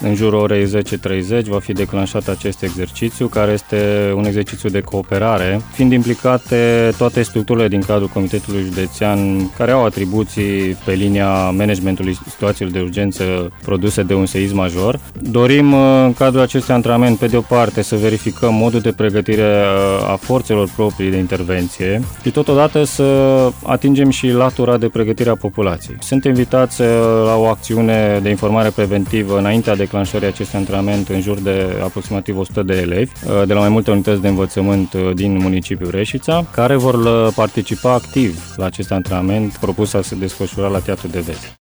În jurul orei 10:30 va fi declanșat acest exercițiu, care este un exercițiu de cooperare, fiind implicate toate structurile din cadrul Comitetului Județean care au atribuții pe linia managementului situațiilor de urgență produse de un seism major. Dorim în cadrul acestui antrenament, pe de o parte, să verificăm modul de pregătire a forțelor proprii de intervenție și totodată să atingem și latura de pregătire a populației. Sunt invitați la o acțiune de informare preventivă înaintea declanșării acestui antrenament în jur de aproximativ 100 de elevi de la mai multe unități de învățământ din municipiul Reșița, care vor participa activ la acest antrenament propus să se desfășura la Teatrul de Vest.